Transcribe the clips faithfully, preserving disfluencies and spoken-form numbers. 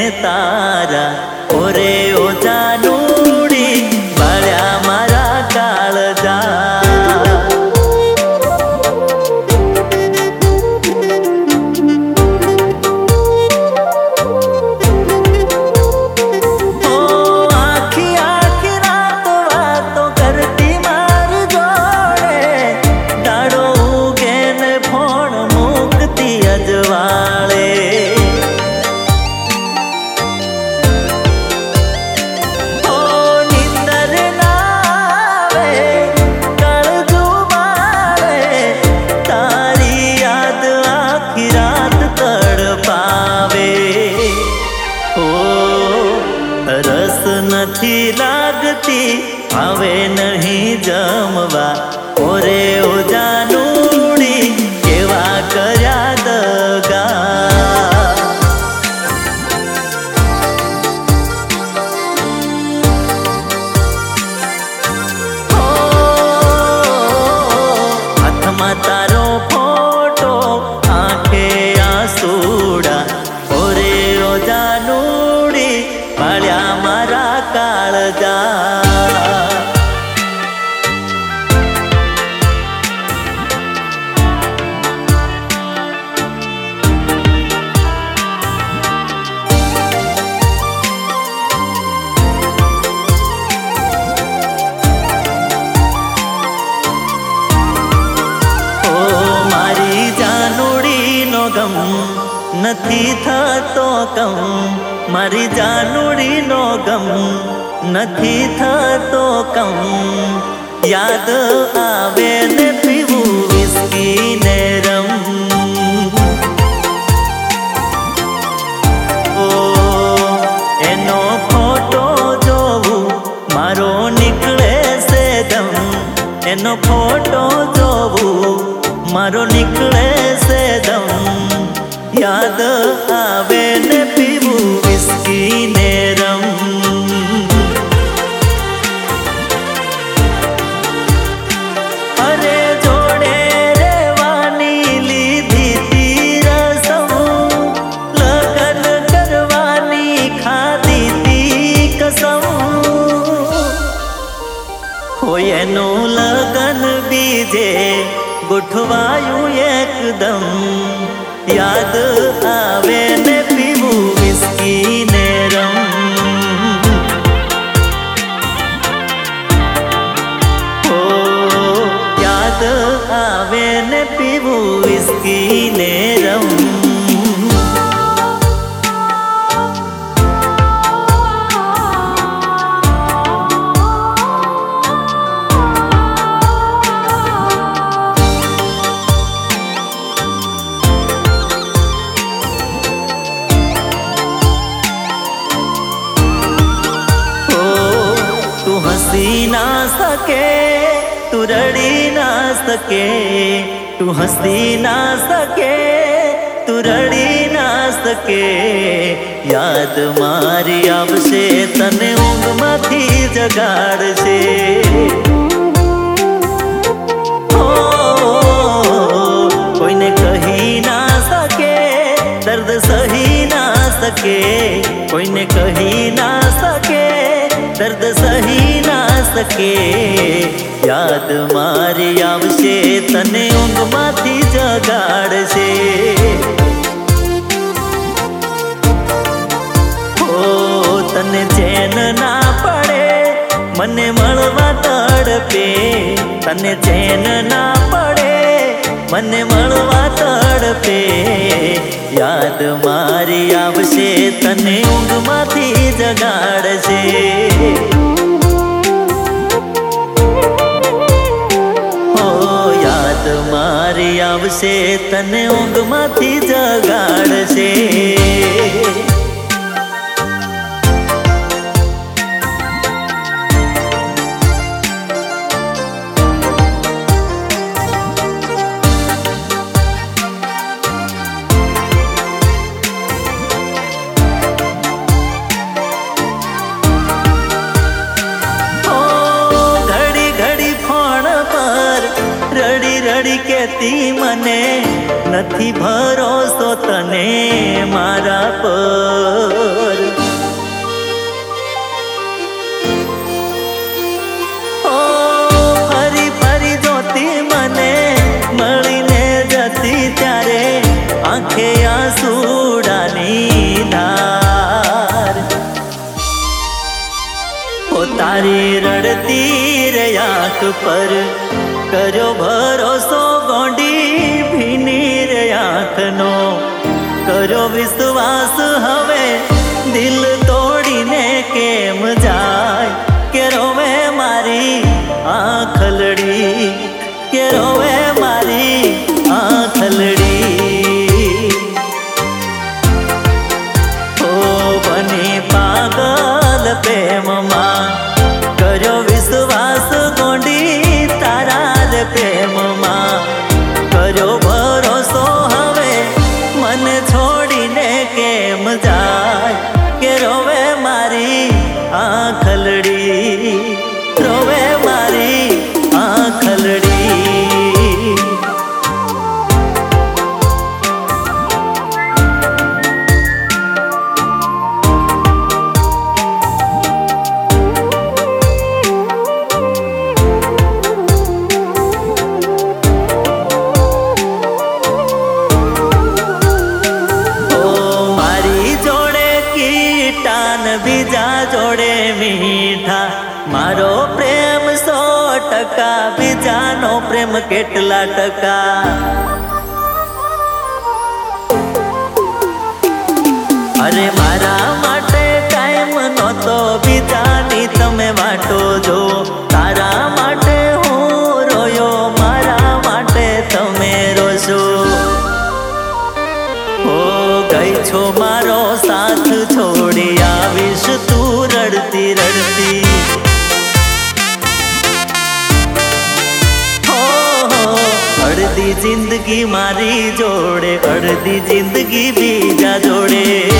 तारा ओरे ओ जानूड़ी बाळ्या मारा काळजा। નથી લાગતી હવે નહીં જમવા ઓરે ઓ જાનુડી કેવા કર્યા દગા। હાથમાં તારો ફોટો આંખે આંસુડા ઓરે ઓ જાનુડી બાળ્યા મારા काळजा। ओ मारी जानूड़ी नो गम नथी थतो कम मारी जानूड़ी नो गम नथी थतो कम। याद आवे ने पीवू विस्की ने रम ओ एनो फोटो जोवू मारो निकले से दम एनो फोटो जोवू मारो निकले से दम। याद आवे ने पीवू विस्की ने रम अरे जोड़े रेवानी लीधी थी रसम लगन करवानी खाधी थी कसम हो एनु लगन बीजे गुठवायु एकदम। याद आवे ने पीवू विस्की ने रम ओ याद आवे ने पीवू विस्की ने रम। हंसी ना सके तू रड़ी ना सके तू हंसी ना सके तू रड़ी ना सके। याद मारी आवशे तने ऊंघ माथी जगाड़शे हो कोईने कही ना सके दर्द सही ना सके कोईने कही ना सके दर्द सही ना सके। याद मारी आवशे तने ऊंघ माथी जगाड़शे हो तने चैन ना पड़े मने मळवा तड़पे तने चैन ना पड़े मने मळवा तड़पे। याद मारी आवशे तने ऊंघ माथी जगाड़शे हो याद मारी आवशे तने ऊंघ माथी जगाड़शे। रड़ी कहती मने नथी भरोसो तने मारा पर मारी रड़ती रे आँख पर करो भरोसो गोंडी भीनी रे आँख नो करो विश्वास हवे दिल तोड़ी ने केम जाय के रोवे मारी आँखलड़ी के रोवे मारी आँखलड़ी पागल प्रेम मां करो विश्वास गोंडी तारा रे प्रेम मां करो भरोसो हवे मन छोड़ी ने केम जाय के रोवे मारी आँखलड़ी रोवे मारी आँखलड़ी बीजा जोड़े मीठा मारो प्रेम सौ टका बीजा नो प्रेम केटला टका अरे मारा माटे टाइम नो तो बीजा नी तमे वाटो जो तारा माटे हूँ रोयो मारा माटे तमे रोशो ओ गई छो मारो साथ छोड़ी आविश तू रड़ती रड़ती हो हो अड़दी जिंदगी मारी जोड़े अड़दी जिंदगी बीजा जोड़े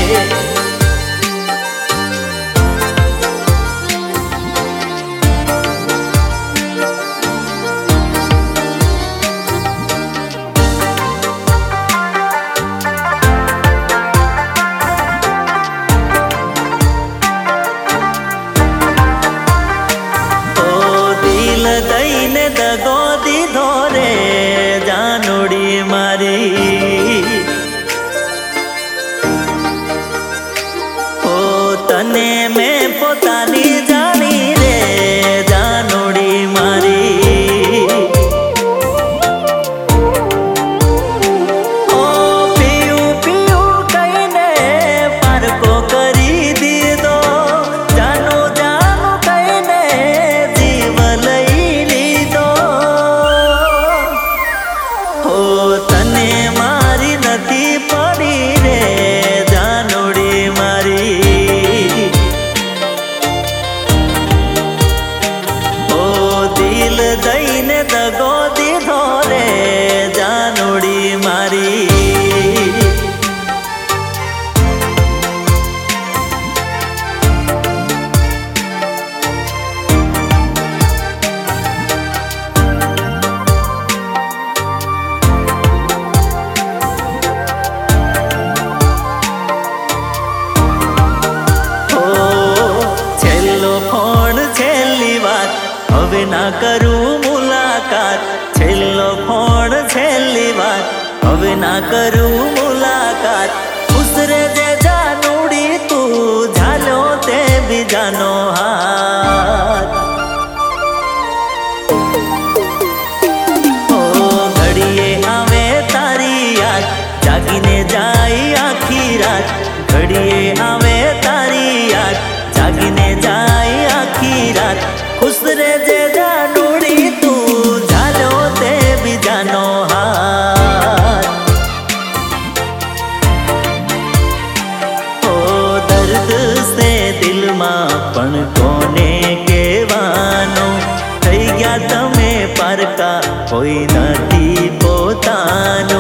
दईने दगो दीधो रे जानोड़ी मारी ओ तने में पोतानी जानी रे जानोड़ी मारी ओ पियू पियू कईने पार को करी दी दो जानो जानो कईने जीव लई तने मारी नदी पड़ी रे जानोड़ी मारी ओ दिल दईने दगो दीधो रे जानोड़ी मारी હવે ના કરું મુલાકાત છેલ્લો ફોન છેલ્લી વાત હવે ના કરું મુલાકાત ઉસરે જે જાનુડી તું ઝાલ્યો તે બીજાનો હાથ ઓ ઘડીએ આવે તારી યાદ જાગીને જાય આખી રાત ઘડીએ આવે તારી યાદ જાગીને જાય આખી રાત खुश रे जे जानूड़ी तू झालो ते बीजानो हाथ ओ दर्द से दिल मां पण कोने केवानो थई गया तमे पारका कोई नथी पोतानो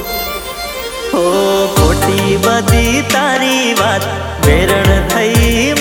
ओ खोटी बदी तारी वात वेरण थई